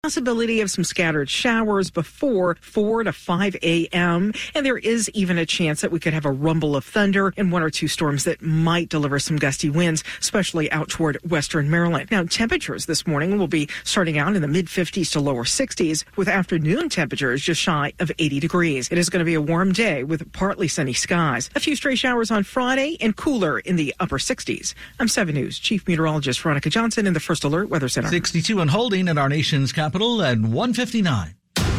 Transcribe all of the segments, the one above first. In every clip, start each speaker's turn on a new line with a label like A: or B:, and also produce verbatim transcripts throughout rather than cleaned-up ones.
A: Possibility of some scattered showers before four to five a.m. And there is even a chance that we could have a rumble of thunder and one or two storms that might deliver some gusty winds, especially out toward western Maryland. Now, temperatures this morning will be starting out in the mid fifties to lower sixties, with afternoon temperatures just shy of eighty degrees. It is going to be a warm day with partly sunny skies. A few stray showers on Friday and cooler in the upper sixties. I'm seven News Chief Meteorologist Veronica Johnson in the First Alert Weather Center.
B: sixty-two and holding at our nation's capital at one fifty-nine.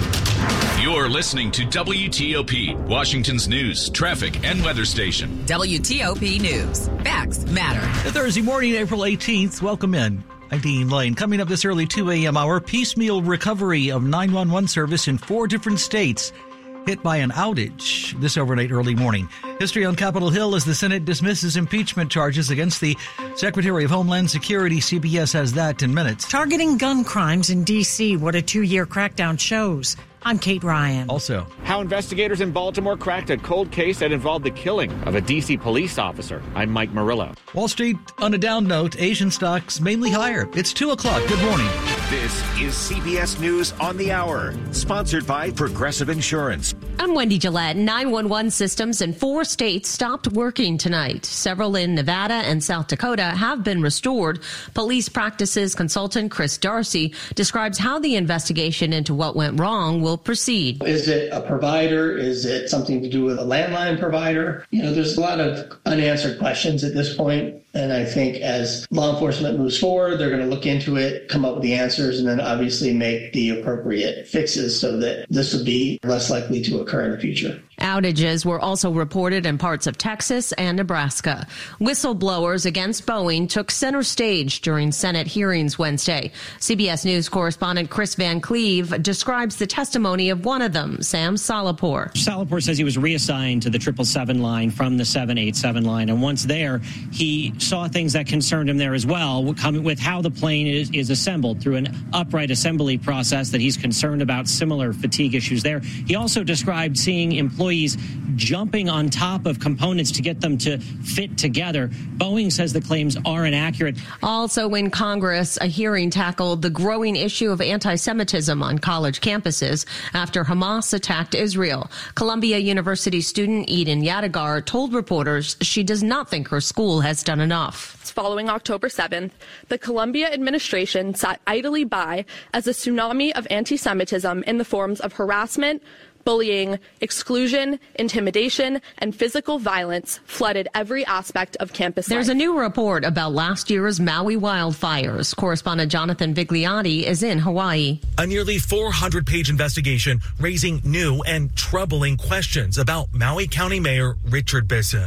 C: You're listening to W T O P, Washington's news, traffic, and weather station.
D: W T O P News. Facts matter.
B: Thursday morning, April eighteenth. Welcome in. I'm Dean Lane. Coming up this early two a.m. hour, piecemeal recovery of nine one one service in four different states hit by an outage this overnight early morning. History on Capitol Hill as the Senate dismisses impeachment charges against the Secretary of Homeland Security. C B S has that in minutes.
E: Targeting gun crimes in D C, what a two-year crackdown shows. I'm Kate Ryan.
B: Also,
F: how investigators in Baltimore cracked a cold case that involved the killing of a D C police officer. I'm Mike Murillo.
B: Wall Street on a down note, Asian stocks mainly higher. It's two o'clock. Good morning.
G: This is C B S News on the Hour, sponsored by Progressive Insurance.
H: I'm Wendy Gillette. nine one one systems in four states stopped working tonight. Several in Nevada and South Dakota have been restored. Police practices consultant Chris Darcy describes how the investigation into what went wrong will proceed.
I: Is it a provider? Is it something to do with a landline provider? You know, there's a lot of unanswered questions at this point. And I think as law enforcement moves forward, they're going to look into it, come up with the answers, and then obviously make the appropriate fixes so that this will be less likely to occur in the future.
H: Outages were also reported in parts of Texas and Nebraska. Whistleblowers against Boeing took center stage during Senate hearings Wednesday. C B S News correspondent Chris Van Cleve describes the testimony of one of them, Sam Salahpour.
J: Salahpour says he was reassigned to the triple seven line from the seven eighty-seven line, and once there, he saw things that concerned him there as well, with how the plane is, is assembled through an upright assembly process, that he's concerned about similar fatigue issues there. He also described seeing employees jumping on top of components to get them to fit together. Boeing says the claims are inaccurate.
H: Also in Congress, a hearing tackled the growing issue of anti-Semitism on college campuses after Hamas attacked Israel. Columbia University student Eden Yadigar told reporters she does not think her school has done enough.
K: Following October seventh, the Columbia administration sat idly by as a tsunami of anti-Semitism in the forms of harassment, bullying, exclusion, intimidation, and physical violence flooded every aspect of campus life.
H: There's a new report about last year's Maui wildfires. Correspondent Jonathan Vigliotti is in Hawaii.
L: A nearly four hundred page investigation raising new and troubling questions about Maui County Mayor Richard Bisson.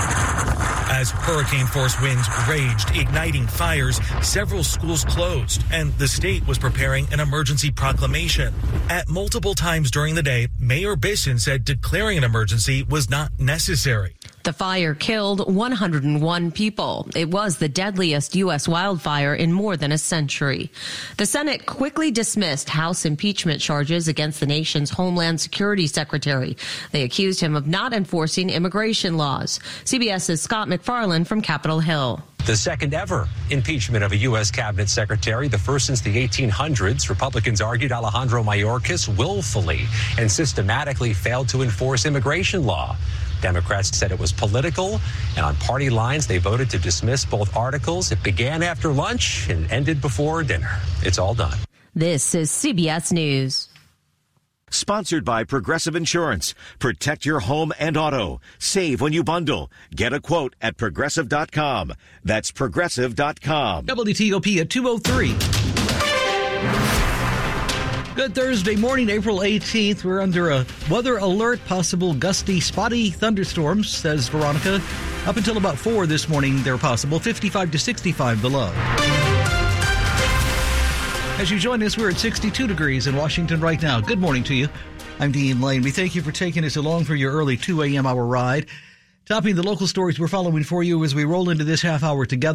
L: As hurricane-force winds raged, igniting fires, several schools closed, and the state was preparing an emergency proclamation. At multiple times during the day, Mayor Bisson said declaring an emergency was not necessary.
H: The fire killed one hundred one people. It was the deadliest U S wildfire in more than a century. The Senate quickly dismissed House impeachment charges against the nation's Homeland Security Secretary. They accused him of not enforcing immigration laws. CBS's Scott McFarland from Capitol Hill.
M: The second ever impeachment of a U S cabinet secretary, the first since the eighteen hundreds. Republicans argued Alejandro Mayorkas willfully and systematically failed to enforce immigration law. Democrats said it was political, and on party lines, they voted to dismiss both articles. It began after lunch and ended before dinner. It's all done.
H: This is C B S News.
G: Sponsored by Progressive Insurance. Protect your home and auto. Save when you bundle. Get a quote at progressive dot com. That's progressive dot com.
B: W T O P at two oh three. Good Thursday morning, April eighteenth. We're under a weather alert, possible gusty, spotty thunderstorms, says Veronica. Up until about four this morning, they're possible. fifty-five to sixty-five the low. As you join us, we're at sixty-two degrees in Washington right now. Good morning to you. I'm Dean Lane. We thank you for taking us along for your early two a.m. hour ride. Topping the local stories we're following for you as we roll into this half hour together,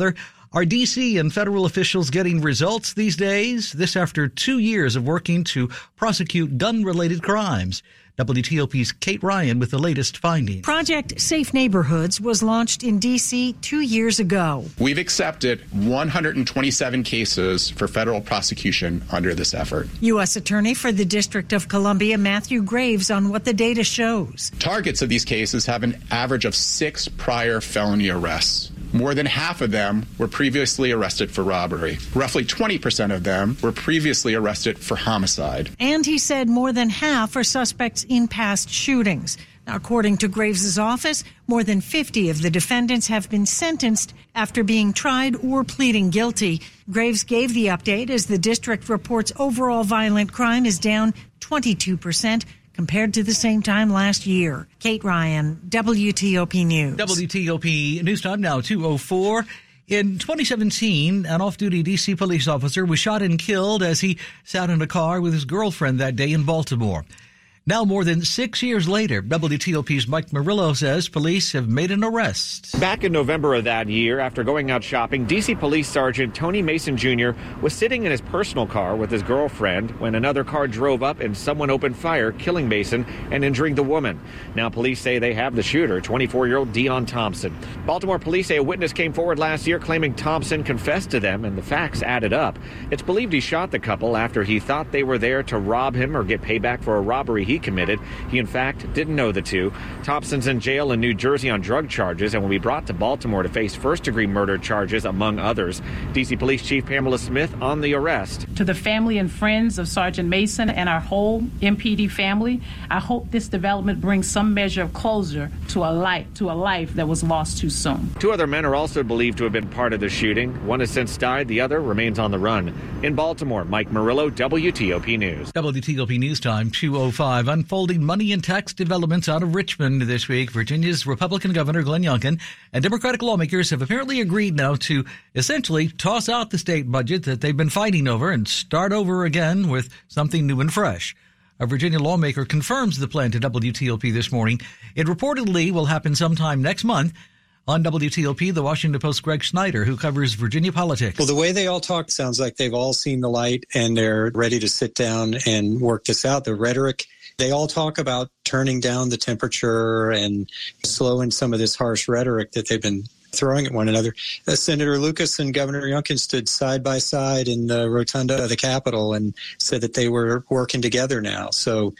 B: Are D C and federal officials getting results these days? This after two years of working to prosecute gun-related crimes. W T O P's Kate Ryan with the latest findings.
E: Project Safe Neighborhoods was launched in D C two years ago.
N: We've accepted one hundred twenty-seven cases for federal prosecution under this effort.
E: U S Attorney for the District of Columbia, Matthew Graves, on what the data shows.
N: Targets of these cases have an average of six prior felony arrests. More than half of them were previously arrested for robbery. Roughly twenty percent of them were previously arrested for homicide.
E: And he said more than half are suspects in past shootings. Now, according to Graves' office, more than fifty of the defendants have been sentenced after being tried or pleading guilty. Graves gave the update as the district reports overall violent crime is down twenty-two percent. Compared to the same time last year. Kate Ryan, W T O P News.
B: W T O P News Time now, two oh four. In twenty seventeen, an off-duty D C police officer was shot and killed as he sat in a car with his girlfriend that day in Baltimore. Now, more than six years later, W T O P's Mike Murillo says police have made an arrest.
F: Back in November of that year, after going out shopping, D C Police Sergeant Tony Mason Junior was sitting in his personal car with his girlfriend when another car drove up and someone opened fire, killing Mason and injuring the woman. Now, police say they have the shooter, twenty-four-year-old Dion Thompson. Baltimore police say a witness came forward last year claiming Thompson confessed to them, and the facts added up. It's believed he shot the couple after he thought they were there to rob him or get payback for a robbery he committed. He, in fact, didn't know the two. Thompson's in jail in New Jersey on drug charges and will be brought to Baltimore to face first-degree murder charges, among others. D C Police Chief Pamela Smith on the arrest.
O: To the family and friends of Sergeant Mason and our whole M P D family, I hope this development brings some measure of closure to a life, to a life that was lost too soon.
F: Two other men are also believed to have been part of the shooting. One has since died. The other remains on the run. In Baltimore, Mike Murillo, W T O P News.
B: W T O P News Time, two oh five. Unfolding money and tax developments out of Richmond this week. Virginia's Republican Governor Glenn Youngkin and Democratic lawmakers have apparently agreed now to essentially toss out the state budget that they've been fighting over and start over again with something new and fresh. A Virginia lawmaker confirms the plan to W T O P this morning. It reportedly will happen sometime next month. On W T O P, the Washington Post's Greg Schneider, who covers Virginia politics.
P: Well, the way they all talk sounds like they've all seen the light and they're ready to sit down and work this out. The rhetoric, they all talk about turning down the temperature and slowing some of this harsh rhetoric that they've been throwing at one another. Uh, Senator Lucas and Governor Youngkin stood side by side in the rotunda of the Capitol and said that they were working together now. So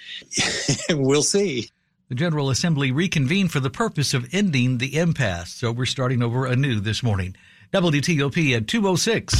P: we'll see.
B: The General Assembly reconvened for the purpose of ending the impasse, so we're starting over anew this morning. W T O P at two oh six.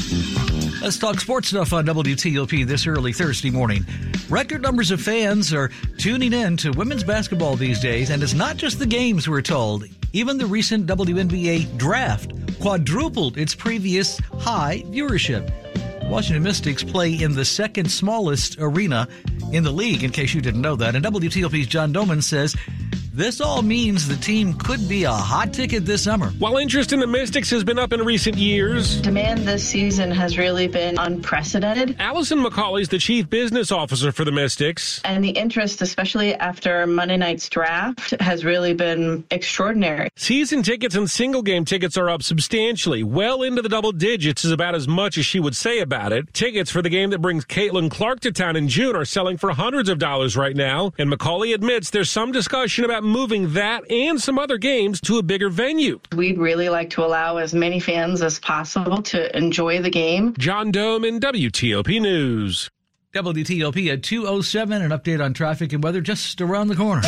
B: Let's talk sports stuff on W T O P this early Thursday morning. Record numbers of fans are tuning in to women's basketball these days, and it's not just the games, we're told. Even the recent W N B A draft quadrupled its previous high viewership. Washington Mystics play in the second smallest arena in the league, in case you didn't know that. And W T O P's John Doman says this all means the team could be a hot ticket this summer.
Q: While interest in the Mystics has been up in recent years,
R: demand this season has really been unprecedented.
Q: Allison McCauley is the chief business officer for the Mystics.
R: And the interest, especially after Monday night's draft, has really been extraordinary.
Q: Season tickets and single game tickets are up substantially. Well into the double digits is about as much as she would say about it. Tickets for the game that brings Caitlin Clark to town in June are selling for hundreds of dollars right now. And McCauley admits there's some discussion about moving that and some other games to a bigger venue.
R: We'd really like to allow as many fans as possible to enjoy the game.
Q: John Doman, W T O P News.
B: W T O P at two oh seven, an update on traffic and weather just around the corner.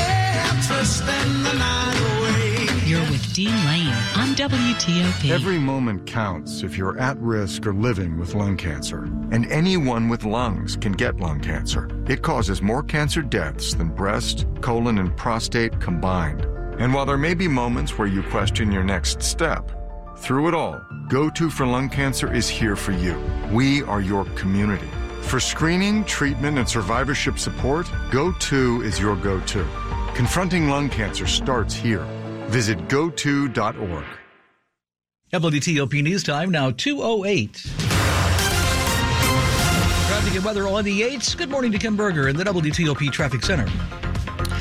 S: You're with Dean Lane on W T O P.
T: Every moment counts if you're at risk or living with lung cancer. And anyone with lungs can get lung cancer. It causes more cancer deaths than breast, colon, and prostate combined. And while there may be moments where you question your next step, through it all, Go To for Lung Cancer is here for you. We are your community. For screening, treatment, and survivorship support, Go To is your go-to. Confronting lung cancer starts here. Visit go to dot org.
B: W T O P News Time now two oh eight. Traffic and weather on the eights. Good morning to Kim Berger in the W T O P Traffic Center.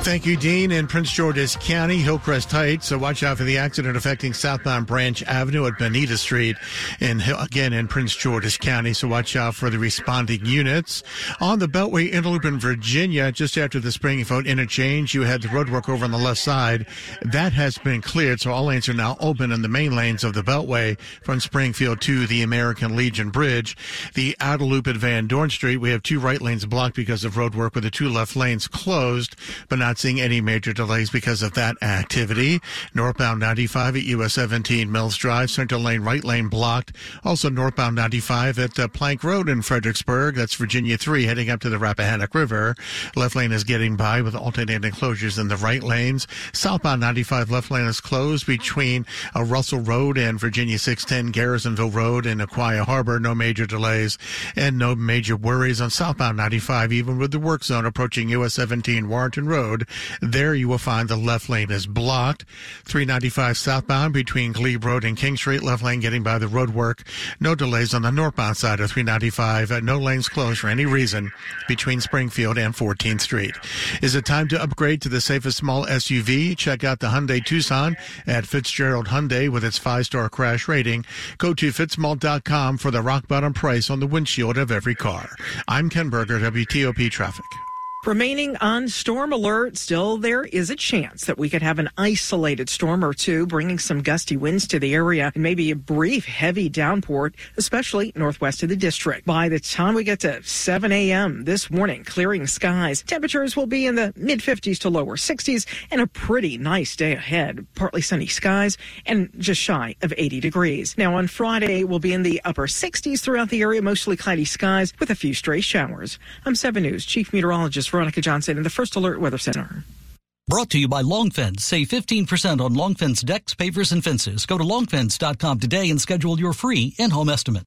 U: Thank you, Dean. In Prince George's County, Hillcrest Heights, so watch out for the accident affecting southbound Branch Avenue at Bonita Street. And again, in Prince George's County, so watch out for the responding units. On the Beltway interloop in Virginia, just after the Springfield interchange, you had the roadwork over on the left side. That has been cleared, so all lanes are now open in the main lanes of the Beltway from Springfield to the American Legion Bridge. The outer loop at Van Dorn Street, we have two right lanes blocked because of roadwork with the two left lanes closed, but not seeing any major delays because of that activity. Northbound ninety-five at U S seventeen Mills Drive, center lane, right lane blocked. Also northbound ninety-five at uh, Plank Road in Fredericksburg. That's Virginia three heading up to the Rappahannock River. Left lane is getting by with alternating closures in the right lanes. Southbound ninety-five left lane is closed between uh, Russell Road and Virginia six ten Garrisonville Road in Aquia Harbor. No major delays and no major worries on southbound ninety-five, even with the work zone approaching U S seventeen Warrenton Road. There you will find the left lane is blocked. three ninety-five southbound between Glebe Road and King Street. Left lane getting by the road work. No delays on the northbound side of three ninety-five. No lanes closed for any reason between Springfield and fourteenth Street. Is it time to upgrade to the safest small S U V? Check out the Hyundai Tucson at Fitzgerald Hyundai with its five-star crash rating. Go to fitzmall dot com for the rock-bottom price on the windshield of every car. I'm Ken Berger, W T O P Traffic.
A: Remaining on storm alert, still there is a chance that we could have an isolated storm or two, bringing some gusty winds to the area and maybe a brief heavy downpour, especially northwest of the district. By the time we get to seven a.m. this morning, clearing skies. Temperatures will be in the mid fifties to lower sixties and a pretty nice day ahead. Partly sunny skies and just shy of eighty degrees. Now on Friday, we'll be in the upper sixties throughout the area, mostly cloudy skies with a few stray showers. I'm seven News Chief Meteorologist Veronica Johnson in the First Alert Weather Center.
B: Brought to you by Long Fence. Save fifteen percent on Long Fence decks, pavers, and fences. Go to long fence dot com today and schedule your free in-home estimate.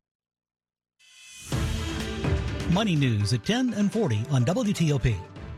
B: Money News at ten and forty on W T O P.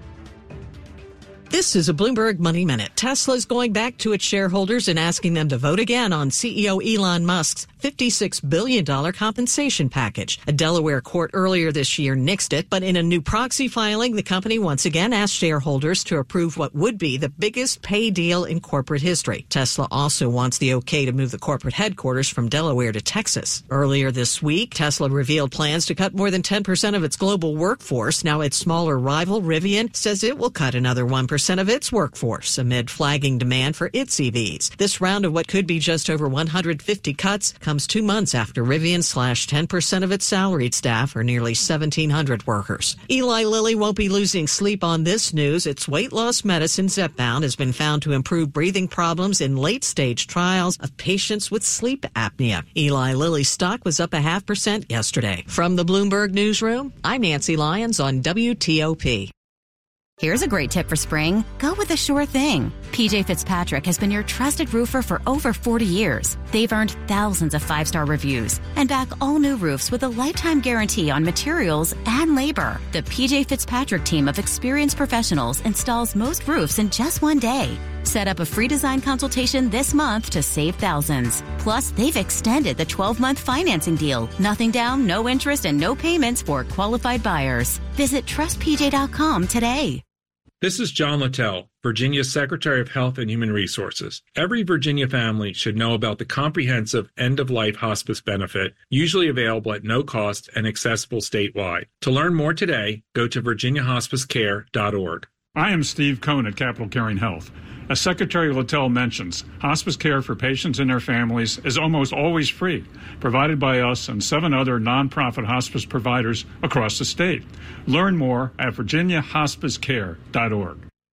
V: This is a Bloomberg Money Minute. Tesla's going back to its shareholders and asking them to vote again on C E O Elon Musk's fifty-six billion dollars compensation package. A Delaware court earlier this year nixed it, but in a new proxy filing, the company once again asked shareholders to approve what would be the biggest pay deal in corporate history. Tesla also wants the okay to move the corporate headquarters from Delaware to Texas. Earlier this week, Tesla revealed plans to cut more than ten percent of its global workforce. Now its smaller rival, Rivian, says it will cut another one percent of its workforce amid flagging demand for its E Vs. This round of what could be just over one hundred fifty cuts comes two months after Rivian slashed ten percent of its salaried staff, or nearly seventeen hundred workers. Eli Lilly won't be losing sleep on this news. Its weight loss medicine, Zepbound, has been found to improve breathing problems in late-stage trials of patients with sleep apnea. Eli Lilly's stock was up a half percent yesterday. From the Bloomberg Newsroom, I'm Nancy Lyons on W T O P.
W: Here's a great tip for spring. Go with the sure thing. P J Fitzpatrick has been your trusted roofer for over forty years. They've earned thousands of five-star reviews and back all new roofs with a lifetime guarantee on materials and labor. The P J Fitzpatrick team of experienced professionals installs most roofs in just one day. Set up a free design consultation this month to save thousands. Plus, they've extended the twelve-month financing deal. Nothing down, no interest, and no payments for qualified buyers. Visit trust p j dot com today.
X: This is John Littell, Virginia's Secretary of Health and Human Resources. Every Virginia family should know about the comprehensive end-of-life hospice benefit, usually available at no cost and accessible statewide. To learn more today, go to virginia hospice care dot org.
Y: I am Steve Cohn at Capital Caring Health. As Secretary Littell mentions, hospice care for patients and their families is almost always free, provided by us and seven other nonprofit hospice providers across the state. Learn more at virginia hospice care dot org.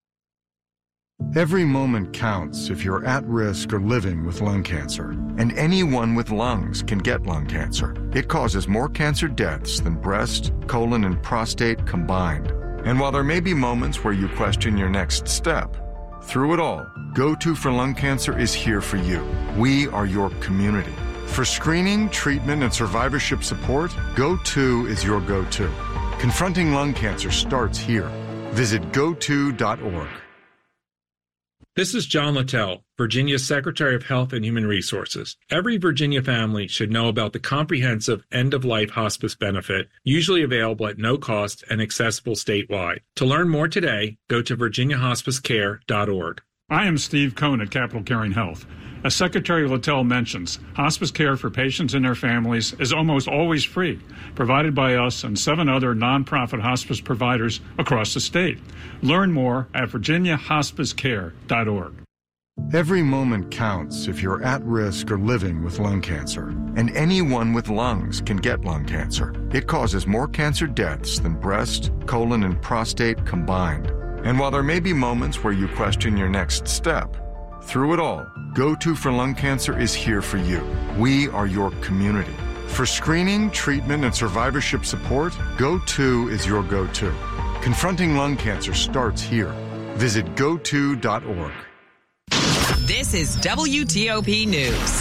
T: Every moment counts if you're at risk or living with lung cancer. And anyone with lungs can get lung cancer. It causes more cancer deaths than breast, colon, and prostate combined. And while there may be moments where you question your next step, through it all, Go To for Lung Cancer is here for you. We are your community. For screening, treatment, and survivorship support, Go To is your go-to. Confronting lung cancer starts here. Visit go to dot org.
X: This is John Littell, Virginia's Secretary of Health and Human Resources. Every Virginia family should know about the comprehensive end-of-life hospice benefit, usually available at no cost and accessible statewide. To learn more today, go to virginia hospice care dot org.
Y: I am Steve Cohn at Capital Caring Health. As Secretary Littell mentions, hospice care for patients and their families is almost always free, provided by us and seven other nonprofit hospice providers across the state. Learn more at virginia hospice care dot org.
T: Every moment counts if you're at risk or living with lung cancer. And anyone with lungs can get lung cancer. It causes more cancer deaths than breast, colon, and prostate combined. And while there may be moments where you question your next step, through it all, Go To for Lung Cancer is here for you. We are your community. For screening, treatment, and survivorship support, Go To is your go-to. Confronting lung cancer starts here. Visit go to dot org.
C: This is W T O P News.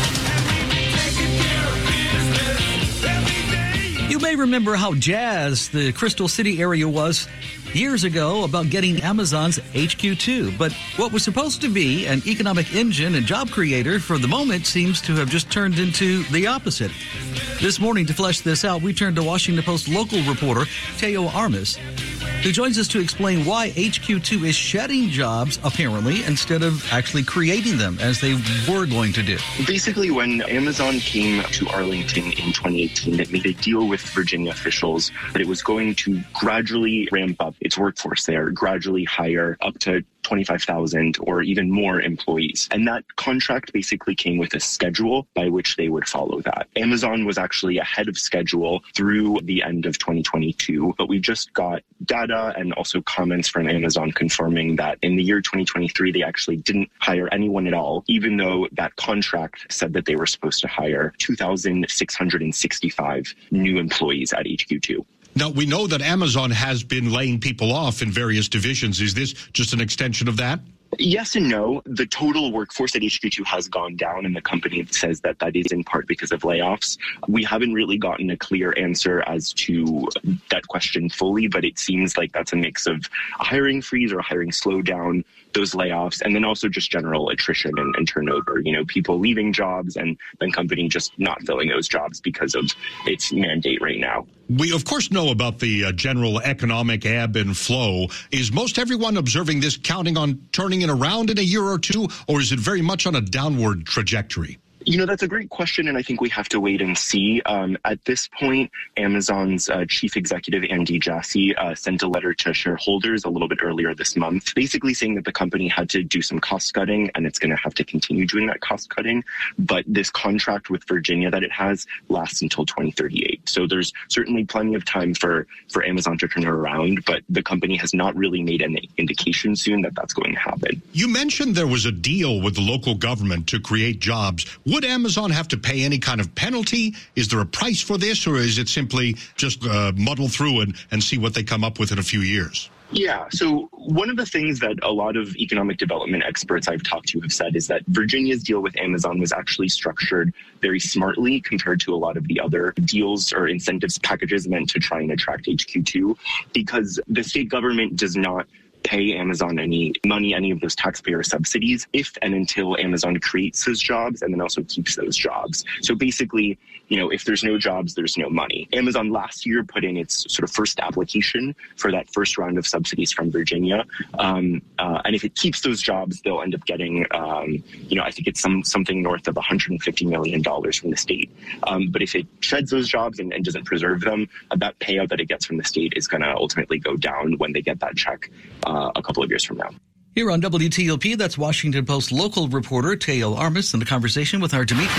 B: You may remember how jazzed the Crystal City area was years ago about getting Amazon's H Q two. But what was supposed to be an economic engine and job creator for the moment seems to have just turned into the opposite. This morning, to flesh this out, we turned to Washington Post local reporter Teo Armas, who joins us to explain why H Q two is shedding jobs, apparently, instead of actually creating them, as they were going to do.
D: Basically, when Amazon came to Arlington in twenty eighteen, it made a deal with Virginia officials that it was going to gradually ramp up its workforce there, gradually hire up to twenty-five thousand or even more employees. And that contract basically came with a schedule by which they would follow that. Amazon was actually ahead of schedule through the end of twenty twenty-two, but we just got data and also comments from Amazon confirming that in the year twenty twenty-three, they actually didn't hire anyone at all, even though that contract said that they were supposed to hire two thousand six hundred sixty-five new employees at H Q two.
I: Now, we know that Amazon has been laying people off in various divisions. Is this just an extension of that?
D: Yes and no. The total workforce at H Q two has gone down, and the company says that that is in part because of layoffs. We haven't really gotten a clear answer as to that question fully, but it seems like that's a mix of a hiring freeze or a hiring slowdown, those layoffs, and then also just general attrition and, and turnover. You know, people leaving jobs and then company just not filling those jobs because of its mandate right now.
I: We, of course, know about the uh, general economic ebb and flow. Is most everyone observing this counting on turning it around in a year or two, or is it very much on a downward trajectory?
D: You know, that's a great question, and I think we have to wait and see. Um, at this point, Amazon's uh, chief executive, Andy Jassy, uh, sent a letter to shareholders a little bit earlier this month, basically saying that the company had to do some cost cutting, and it's going to have to continue doing that cost cutting. But this contract with Virginia that it has lasts until twenty thirty-eight. So there's certainly plenty of time for, for Amazon to turn it around, but the company has not really made any indication soon that that's going to happen.
I: You mentioned there was a deal with the local government to create jobs. Would Amazon have to pay any kind of penalty? Is there a price for this, or is it simply just uh, muddle through and, and see what they come up with in a few years?
D: Yeah, so one of the things that a lot of economic development experts I've talked to have said is that Virginia's deal with Amazon was actually structured very smartly compared to a lot of the other deals or incentives packages meant to try and attract H Q two, because the state government does not pay Amazon any money, any of those taxpayer subsidies, if and until Amazon creates those jobs and then also keeps those jobs. So basically, you know, if there's no jobs, there's no money. Amazon last year put in its sort of first application for that first round of subsidies from Virginia. Um, uh, and if it keeps those jobs, they'll end up getting, um, you know, I think it's some something north of one hundred fifty million dollars from the state. Um, but if it sheds those jobs and, and doesn't preserve them, uh, that payout that it gets from the state is going to ultimately go down when they get that check uh, a couple of years from now.
B: Here on W T O P, that's Washington Post local reporter Teo Armas in the conversation with our Dimitri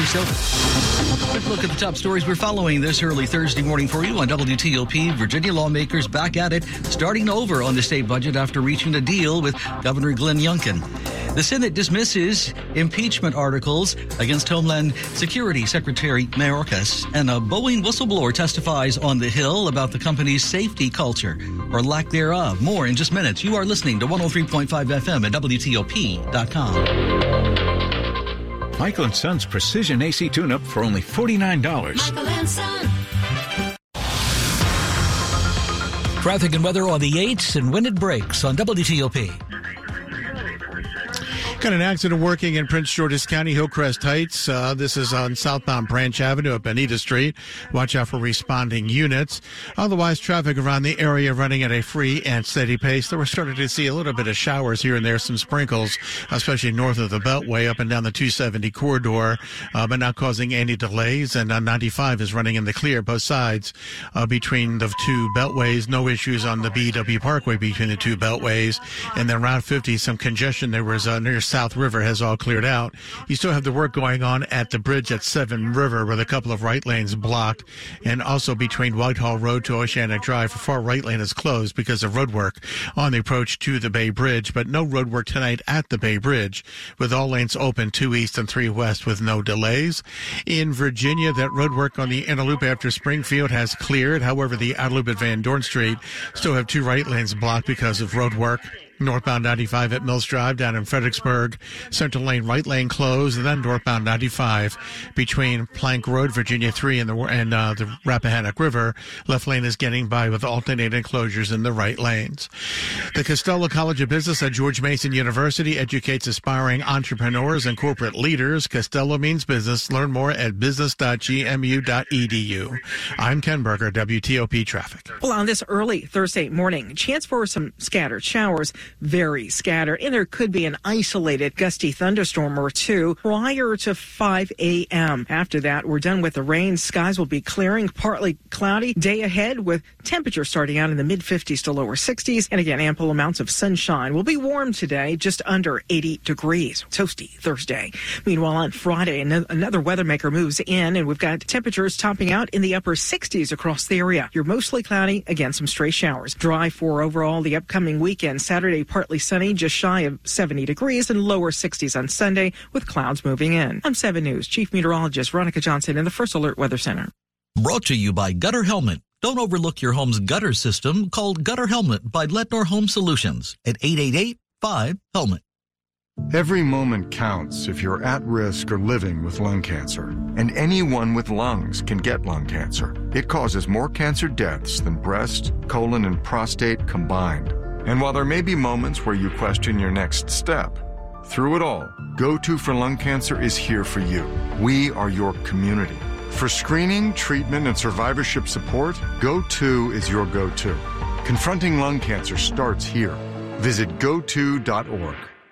B: Silva. Quick look at the top stories we're following this early Thursday morning for you on W T O P. Virginia lawmakers back at it, starting over on the state budget after reaching a deal with Governor Glenn Youngkin. The Senate dismisses impeachment articles against Homeland Security Secretary Mayorkas, and a Boeing whistleblower testifies on the Hill about the company's safety culture, or lack thereof. More in just minutes. You are listening to one oh three point five F M at W T O P dot com.
J: Michael and Son's Precision A C Tune-Up for only forty-nine dollars.
K: Michael and Son.
B: Traffic and weather on the eights and when it breaks on W T O P.
U: Got an accident working in Prince George's County, Hillcrest Heights. Uh, this is on southbound Branch Avenue at Bonita Street. Watch out for responding units. Otherwise, traffic around the area running at a free and steady pace. Though we're starting to see a little bit of showers here and there, some sprinkles, especially north of the Beltway, up and down the two seventy corridor, uh, but not causing any delays. And uh, ninety-five is running in the clear, both sides uh, between the two beltways. No issues on the B W Parkway between the two beltways. And then Route fifty, some congestion. There was uh, near South River has all cleared out. You still have the work going on at the bridge at Seven River with a couple of right lanes blocked, and also between Whitehall Road to Oceanic Drive. The far right lane is closed because of road work on the approach to the Bay Bridge, but no road work tonight at the Bay Bridge, with all lanes open, two east and three west with no delays. In Virginia, that road work on the inner loop after Springfield has cleared. However, the outer loop at Van Dorn Street still have two right lanes blocked because of road work. Northbound ninety-five at Mills Drive down in Fredericksburg. Central lane, right lane closed, and then northbound ninety-five between Plank Road, Virginia three, and the and uh, the Rappahannock River. Left lane is getting by with alternating closures in the right lanes. The Costello College of Business at George Mason University educates aspiring entrepreneurs and corporate leaders. Costello means business. Learn more at business dot g m u dot e d u. I'm Ken Berger, W T O P Traffic.
A: Well, on this early Thursday morning, chance for some scattered showers. Very scattered, and there could be an isolated gusty thunderstorm or two prior to five a.m. After that, we're done with the rain. Skies will be clearing, partly cloudy. Day ahead with temperatures starting out in the mid fifties to lower sixties. And again, ample amounts of sunshine. Will be warm today, just under eighty degrees. Toasty Thursday. Meanwhile, on Friday, another weather maker moves in, and we've got temperatures topping out in the upper sixties across the area. You're mostly cloudy, again, some stray showers. Dry for overall the upcoming weekend. Saturday, partly sunny, just shy of seventy degrees, and lower sixties on Sunday with clouds moving in. I'm seven News Chief Meteorologist Veronica Johnson in the First Alert Weather Center.
B: Brought to you by Gutter Helmet. Don't overlook your home's gutter system. Call Gutter Helmet by Letnor Home Solutions at eight eight eight, five, helmet.
T: Every moment counts if you're at risk or living with lung cancer. And anyone with lungs can get lung cancer. It causes more cancer deaths than breast, colon, and prostate combined. And while there may be moments where you question your next step, through it all, Go To for Lung Cancer is here for you. We are your community. For screening, treatment, and survivorship support, Go To is your go-to. Confronting lung cancer starts here. Visit go to dot org.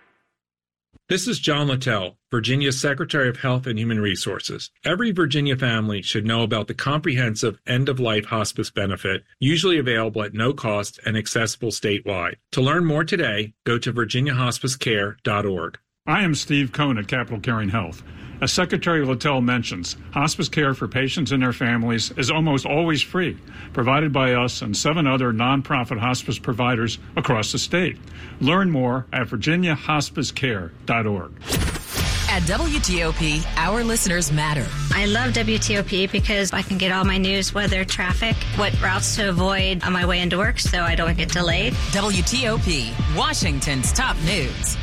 X: This is John Littell, Virginia's Secretary of Health and Human Resources. Every Virginia family should know about the comprehensive end-of-life hospice benefit, usually available at no cost and accessible statewide. To learn more today, go to virginia hospice care dot org.
Y: I am Steve Cohn at Capital Caring Health. As Secretary Littell mentions, hospice care for patients and their families is almost always free, provided by us and seven other nonprofit hospice providers across the state. Learn more at virginia hospice care dot org.
C: At W T O P, our listeners matter.
G: I love W T O P because I can get all my news, weather, traffic, what routes to avoid on my way into work so I don't get delayed.
C: W T O P, Washington's top news.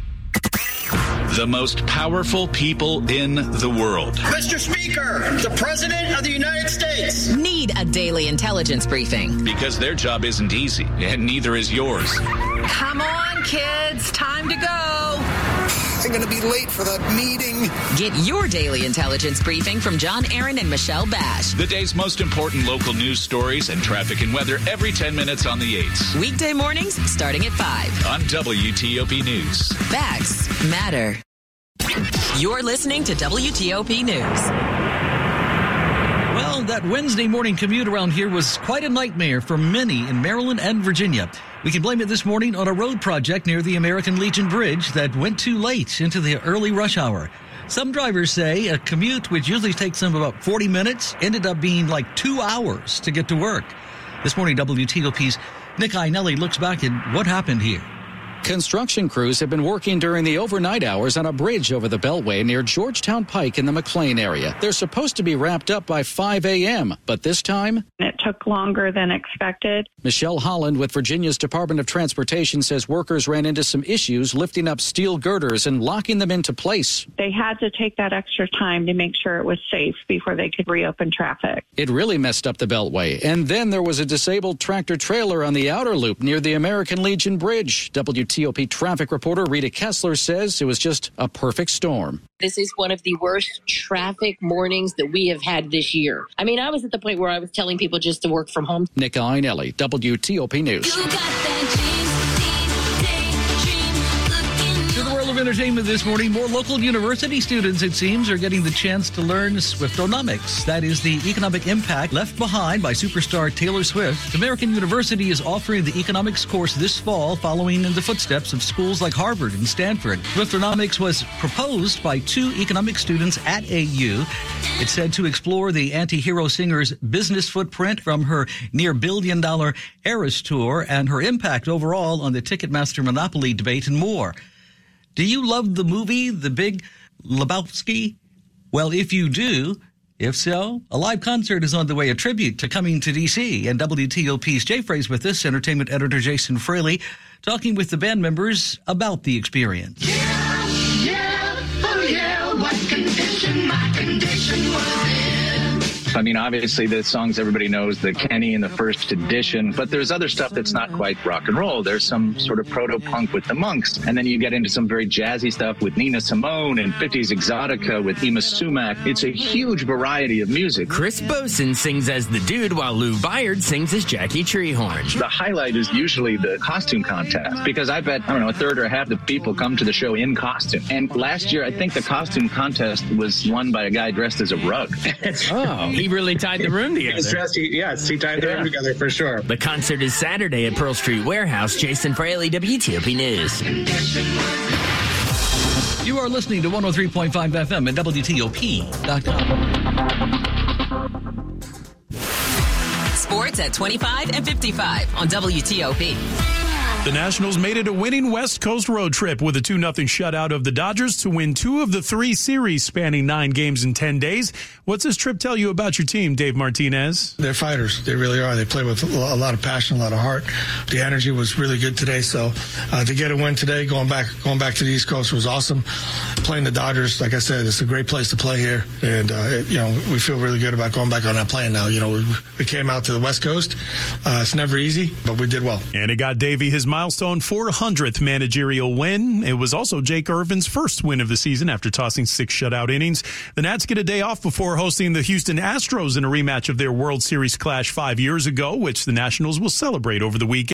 H: The most powerful people in the world.
K: Mister Speaker, the President of the United States.
C: Need a daily intelligence briefing.
H: Because their job isn't easy, and neither is yours.
C: Come on, kids. Time to go.
K: I'm going to be late for the meeting.
C: Get your daily intelligence briefing from John Aaron and Michelle Bash.
H: The day's most important local news stories and traffic and weather every ten minutes on the eights.
C: Weekday mornings starting at five.
H: On W T O P News.
C: Facts matter. You're listening to W T O P News.
B: Well, that Wednesday morning commute around here was quite a nightmare for many in Maryland and Virginia. We can blame it this morning on a road project near the American Legion Bridge that went too late into the early rush hour. Some drivers say a commute, which usually takes them about forty minutes, ended up being like two hours to get to work. This morning, W T O P's Nick Einelli looks back at what happened here.
L: Construction crews have been working during the overnight hours on a bridge over the Beltway near Georgetown Pike in the McLean area. They're supposed to be wrapped up by five a.m., but this time
M: it took longer than expected.
L: Michelle Holland with Virginia's Department of Transportation says workers ran into some issues lifting up steel girders and locking them into place.
M: They had to take that extra time to make sure it was safe before they could reopen traffic.
L: It really messed up the Beltway. And then there was a disabled tractor trailer on the outer loop near the American Legion Bridge. W T T O P traffic reporter Rita Kessler says it was just a perfect storm.
E: This is one of the worst traffic mornings that we have had this year. I mean, I was at the point where I was telling people just to work from home.
L: Nick Iannelli, W T O P News.
B: To the world of entertainment this morning, more local university students, it seems, are getting the chance to learn Swiftonomics. That is the economic impact left behind by superstar Taylor Swift. American University is offering the economics course this fall, following in the footsteps of schools like Harvard and Stanford. Swiftonomics was proposed by two economics students at A U. It's said to explore the anti-hero singer's business footprint from her near billion-dollar Eras tour and her impact overall on the Ticketmaster monopoly debate and more. Do you love the movie The Big Lebowski? Well, if you do, if so, a live concert is on the way, a tribute to Coming to D C. And W T O P's Jay Frey's with us, entertainment editor Jason Fraley, talking with the band members about the experience.
K: Yeah, yeah, oh yeah, what condition my condition was in.
F: I mean, obviously the songs everybody knows, the Kenny and the First Edition, but there's other stuff that's not quite rock and roll. There's some sort of proto-punk with the Monks, and then you get into some very jazzy stuff with Nina Simone and fifties Exotica with Ema Sumac. It's a huge variety of music.
N: Chris Bosen sings as the Dude, while Lou Byard sings as Jackie Treehorn.
F: The highlight is usually the costume contest, because I bet, I don't know, a third or a half the people come to the show in costume. And last year, I think the costume contest was won by a guy dressed as a rug.
N: Oh, he really tied the room together.
O: He's dressed, he, yes, he tied the yeah. room together for sure.
N: The concert is Saturday at Pearl Street Warehouse. Jason Fraley, W T O P News.
B: You are listening to one oh three point five F M at W T O P dot com.
C: Sports at twenty-five and fifty-five on W T O P.
P: The Nationals made it a winning West Coast road trip with a two nothing shutout of the Dodgers to win two of the three series spanning nine games in ten days. What's this trip tell you about your team, Dave Martinez?
Z: They're fighters. They really are. They play with a lot of passion, a lot of heart. The energy was really good today. So uh, to get a win today, going back going back to the East Coast was awesome. Playing the Dodgers, like I said, it's a great place to play here. And, uh, it, you know, we feel really good about going back on that plane now. You know, we, we came out to the West Coast. Uh, it's never easy, but we did well.
P: And it got Davey his milestone four hundredth managerial win. It was also Jake Irvin's first win of the season after tossing six shutout innings. The Nats get a day off before hosting the Houston Astros in a rematch of their World Series clash five years ago, which the Nationals will celebrate over the weekend.